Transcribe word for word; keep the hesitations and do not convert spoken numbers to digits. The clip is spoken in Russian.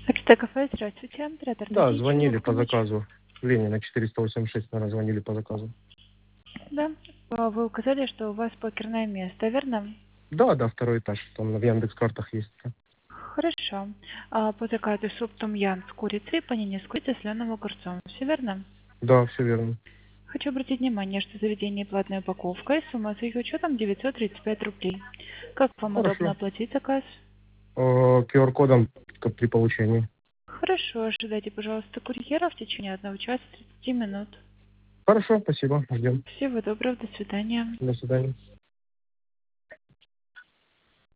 Почта кафе, здравствуйте. Оператор Да, Надеюсь, чем звонили могу по помочь? заказу. Ленина четыреста восемьдесят шесть, наверное, звонили по заказу. Да. А, Вы указали, что у вас покерное место, верно? Да, да, второй этаж. Там в Яндекс.Картах есть. Хорошо. А, по заказу суп том ям с курицей, панини с курицей, соленым огурцом. Все верно? Да, все верно. Хочу обратить внимание, что заведение платной упаковкой, сумма с их учетом девятьсот тридцать пять рублей. Как вам удобно Хорошо. оплатить заказ? Э, Q R-кодом при получении. Хорошо, ожидайте, пожалуйста, курьера в течение одного часа тридцати минут. Хорошо, спасибо. Ждем. Всего доброго, до свидания. До свидания.